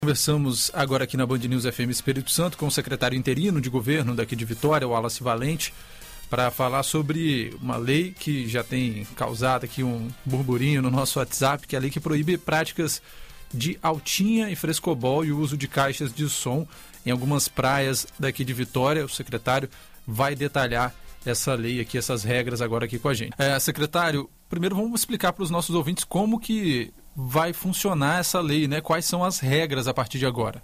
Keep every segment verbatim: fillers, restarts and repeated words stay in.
Conversamos agora aqui na Band News F M Espírito Santo com o secretário interino de governo daqui de Vitória, o Wallace Valente, para falar sobre uma lei que já tem causado aqui um burburinho no nosso WhatsApp, que é a lei que proíbe práticas de altinha e frescobol e o uso de caixas de som em algumas praias daqui de Vitória. O secretário vai detalhar essa lei aqui, essas regras agora aqui com a gente. É, secretário, primeiro vamos explicar para os nossos ouvintes como que vai funcionar essa lei, né? Quais são as regras a partir de agora?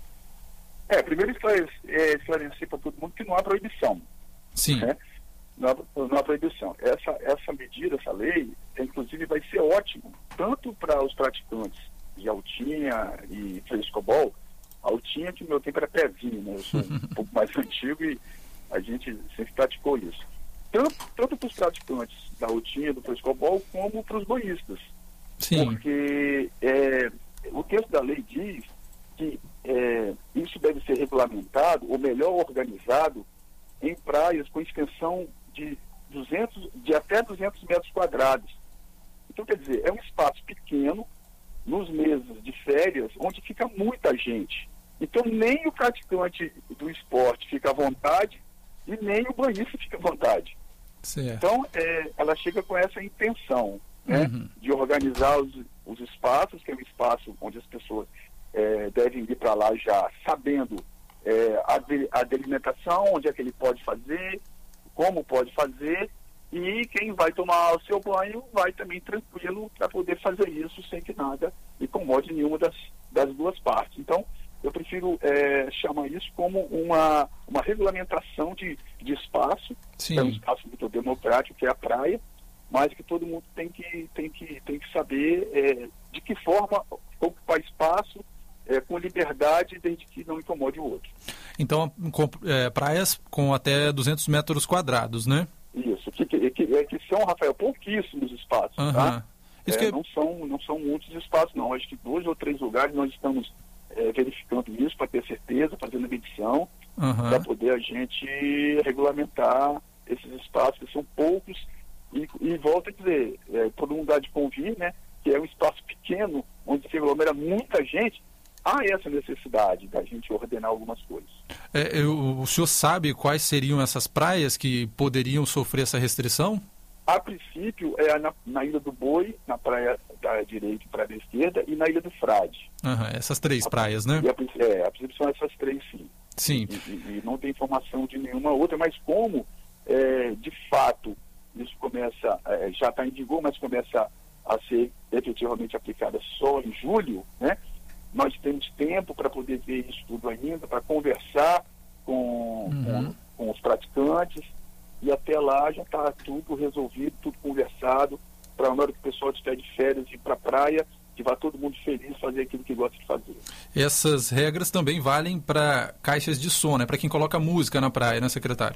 É, primeiro esclarecer, é, esclarecer para todo mundo que não há proibição. Sim. Né? Não, há, não há proibição. Essa, essa medida, essa lei, inclusive vai ser ótimo, tanto para os praticantes de altinha e frescobol. Altinha, que no meu tempo era pezinho, né? Eu sou um pouco mais antigo e a gente sempre praticou isso. Tanto, tanto para os praticantes da altinha, do frescobol, como para os banhistas. Sim. Porque é, o texto da lei diz que é, isso deve ser regulamentado, ou melhor organizado, em praias com extensão de, duzentos, de até duzentos metros quadrados. Então, quer dizer, é um espaço pequeno, nos meses de férias, onde fica muita gente. Então, nem o praticante do esporte fica à vontade e nem o banhista fica à vontade. Certo. Então, é, ela chega com essa intenção, né, uhum. de organizar os, os espaços, que é um espaço onde as pessoas é, devem ir para lá já sabendo é, a, de, a delimitação, onde é que ele pode fazer, como pode fazer, e quem vai tomar o seu banho vai também tranquilo para poder fazer isso sem que nada incomode nenhuma das, das duas partes. Então, eu prefiro é, chamar isso como uma, uma regulamentação de, de espaço, Sim. que é um espaço muito democrático, que é a praia, mas que todo mundo tem que, tem que, tem que saber é, de que forma ocupar espaço é, com liberdade, desde que não incomode o outro. Então, com, é, praias com até duzentos metros quadrados, né? Isso, que, que, que, é, que são, Rafael, pouquíssimos espaços, uhum. tá? Isso é, que... não, são, não são muitos espaços, não. Acho que dois ou três lugares nós estamos é, verificando isso para ter certeza, fazendo a medição, uhum. para poder a gente regulamentar esses espaços, que são poucos. E, e volto a dizer, é, todo mundo dá de convir, né, que é um espaço pequeno, onde se aglomera muita gente, há essa necessidade da gente ordenar algumas coisas. É, eu, o senhor sabe quais seriam essas praias que poderiam sofrer essa restrição? A princípio, é na, na Ilha do Boi, na praia da direita e praia da esquerda, e na Ilha do Frade. Uhum, essas três a, praias, né? E a, é, a princípio são essas três, sim. Sim. E, e, e não tem informação de nenhuma outra, mas como, é, de fato, isso começa, é, já está em vigor, mas começa a ser efetivamente aplicada só em julho, né? Nós temos tempo para poder ver isso tudo ainda, para conversar com, uhum. com, com os praticantes, e até lá já está tudo resolvido, tudo conversado, para na hora que o pessoal estiver de férias ir para a praia, que vá todo mundo feliz fazer aquilo que gosta de fazer. Essas regras também valem para caixas de som, né? Para quem coloca música na praia, né, secretário?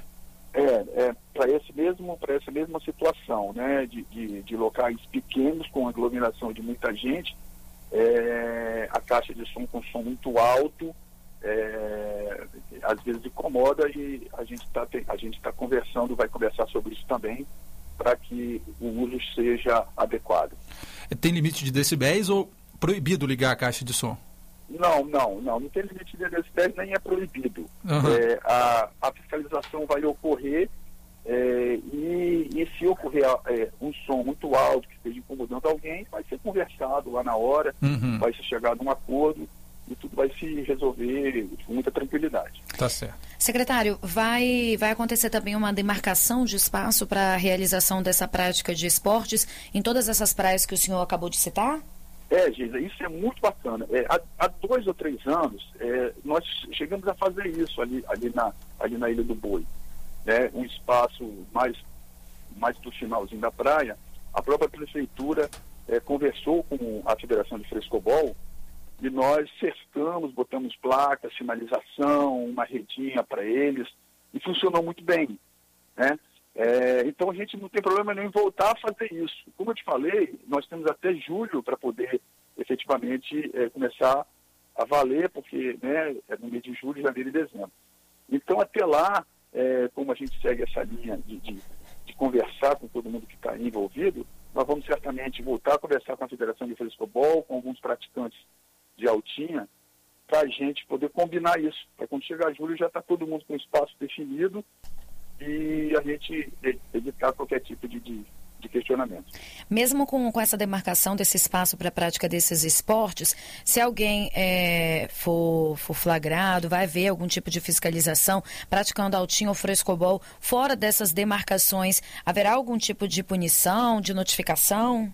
É, é para esse mesmo, para essa mesma situação, né, de, de, de locais pequenos com aglomeração de muita gente, é, a caixa de som com som muito alto, é, às vezes incomoda, e a gente está a gente tá conversando, vai conversar sobre isso também, para que o uso seja adequado. Tem limite de decibéis ou proibido ligar a caixa de som? Não, não, não, não tem limite de decibéis, nem é proibido. Uhum. É, a, a fiscalização vai ocorrer, é, e, e se ocorrer é, um som muito alto que esteja incomodando alguém, vai ser conversado lá na hora, uhum. vai ser chegado a um acordo e tudo vai se resolver com muita tranquilidade. Tá certo. Secretário, vai, vai acontecer também uma demarcação de espaço para a realização dessa prática de esportes em todas essas praias que o senhor acabou de citar? É, Geisa, isso é muito bacana. É, há, há dois ou três anos, é, nós chegamos a fazer isso ali, ali, na, ali na Ilha do Boi. Né? Um espaço mais, mais do finalzinho da praia. A própria prefeitura é, conversou com a Federação de Frescobol e nós cercamos, botamos placas, sinalização, uma redinha para eles, e funcionou muito bem, né? É, então a gente não tem problema nenhum em voltar a fazer isso. Como eu te falei, nós temos até julho para poder efetivamente é, começar a valer, porque, né, é no mês de julho, janeiro e dezembro. Então até lá, é, como a gente segue essa linha de, de, de conversar com todo mundo que está envolvido, nós vamos certamente voltar a conversar com a Federação de Frescobol, com alguns praticantes de altinha, para a gente poder combinar isso. Para quando chegar julho já está todo mundo com o espaço definido e a gente evitar qualquer tipo de, de, de questionamento. Mesmo com, com essa demarcação desse espaço para a prática desses esportes, se alguém é, for, for flagrado, vai haver algum tipo de fiscalização praticando altinho ou frescobol fora dessas demarcações, haverá algum tipo de punição, de notificação?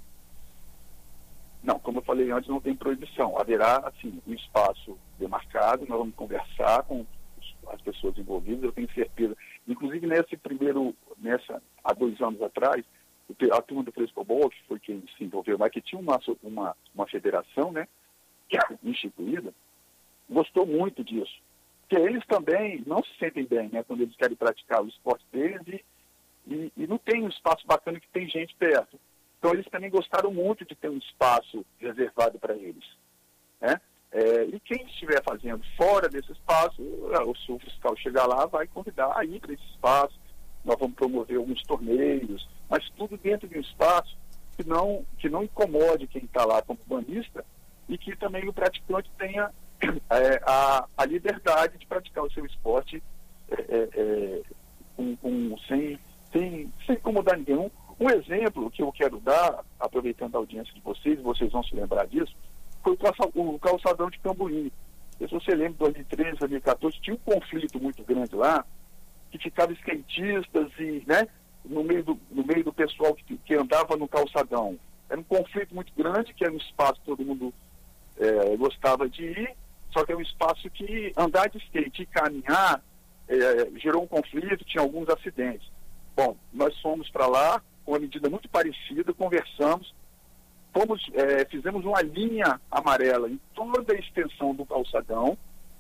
Não, como eu falei antes, não tem proibição. Haverá, assim, um espaço demarcado, nós vamos conversar com as pessoas envolvidas, eu tenho certeza. Inclusive, nesse primeiro, nessa, há dois anos atrás, a turma do frescobol, que foi quem se envolveu, mas que tinha uma, uma, uma federação, né, instituída, gostou muito disso. Porque eles também não se sentem bem, né, quando eles querem praticar o esporte deles e, e, e não tem um espaço bacana que tem gente perto. Então, eles também gostaram muito de ter um espaço reservado para eles, né? É, e quem estiver fazendo fora desse espaço, o seu fiscal chegar lá, vai convidar a ir para esse espaço. Nós vamos promover alguns torneios, mas tudo dentro de um espaço que não, que não incomode quem está lá como banista e que também o praticante tenha é, a, a liberdade de praticar o seu esporte é, é, com, com, sem, sem, sem incomodar ninguém. Um exemplo que eu quero dar, aproveitando a audiência de vocês, vocês vão se lembrar disso, foi o calçadão de Cambuí. Se você lembra, em dois mil e treze, dois mil e quatorze, tinha um conflito muito grande lá, que ficavam skatistas e, né, no meio do, no meio do pessoal que, que andava no calçadão. Era um conflito muito grande, que era um espaço que todo mundo é, gostava de ir, só que é um espaço que andar de skate e caminhar é, gerou um conflito, tinha alguns acidentes. Bom, nós fomos para lá, com uma medida muito parecida, conversamos, fomos, é, fizemos uma linha amarela em toda a extensão do calçadão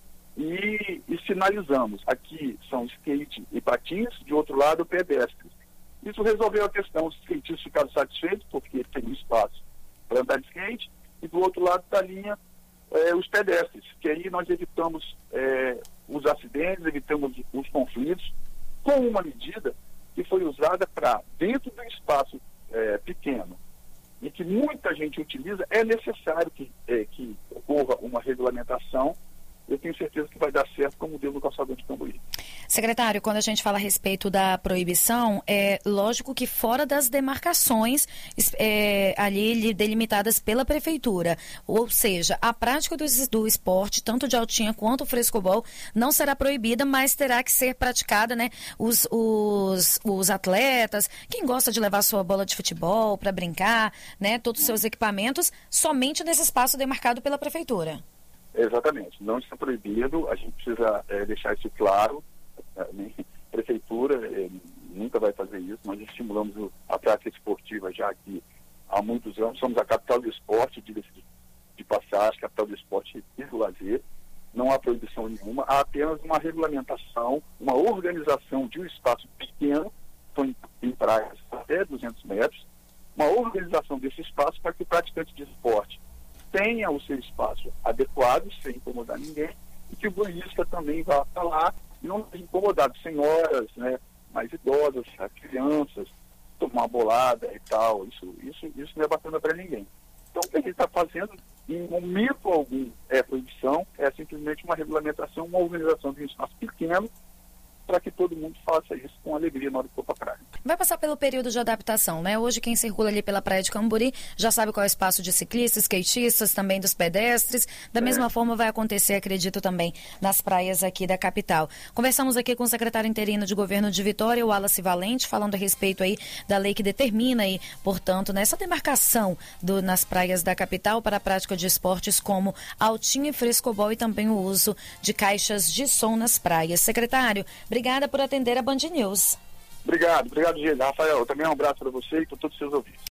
e, e sinalizamos. Aqui são skate e patins, de outro lado pedestres. Isso resolveu a questão, os skatistas ficaram satisfeitos porque tem um espaço para andar de skate e do outro lado da linha é, os pedestres, que aí nós evitamos é, os acidentes, evitamos os conflitos com uma medida que foi usada para, dentro do espaço é, pequeno, e que muita gente utiliza, é necessário que, é, que ocorra uma regulamentação. Eu tenho certeza que vai dar certo, como deu no calçadão de Cambuí. Secretário, quando a gente fala a respeito da proibição, é lógico que fora das demarcações é, ali delimitadas pela prefeitura, ou seja, a prática do, do esporte, tanto de altinha quanto o frescobol, não será proibida, mas terá que ser praticada, né? Os, os, os atletas, quem gosta de levar sua bola de futebol para brincar, né? Todos os seus equipamentos, somente nesse espaço demarcado pela prefeitura. Exatamente, não está proibido, a gente precisa é, deixar isso claro. A prefeitura é, nunca vai fazer isso, nós estimulamos o, a prática esportiva já aqui há muitos anos, somos a capital do esporte, de, de passagem, capital do esporte e do lazer, não há proibição nenhuma, há apenas uma regulamentação, uma organização de um espaço pequeno, em, em praias até duzentos metros, uma organização desse espaço para que o praticante de esporte tenha o seu espaço adequado, sem incomodar ninguém, e que o banhista também vá para lá e não seja incomodado. Senhoras, né, mais idosas, crianças, tomar uma bolada e tal, isso, isso, isso não é bacana para ninguém. Então, o que a gente está fazendo, em momento algum, é proibição, é simplesmente uma regulamentação, uma organização de um espaço pequeno, para que todo mundo faça isso com alegria na hora que for para a praia. Vai passar pelo período de adaptação, né? Hoje quem circula ali pela praia de Camburi já sabe qual é o espaço de ciclistas, skatistas, também dos pedestres. Da é. mesma forma vai acontecer, acredito, também nas praias aqui da capital. Conversamos aqui com o secretário interino de governo de Vitória, o Wallace Valente, falando a respeito aí da lei que determina aí, portanto, nessa demarcação do, nas praias da capital para a prática de esportes como altinha e frescobol e também o uso de caixas de som nas praias. Secretário, obrigada por atender a Band News. Obrigado, obrigado, Gê. Rafael, também um abraço para você e para todos os seus ouvintes.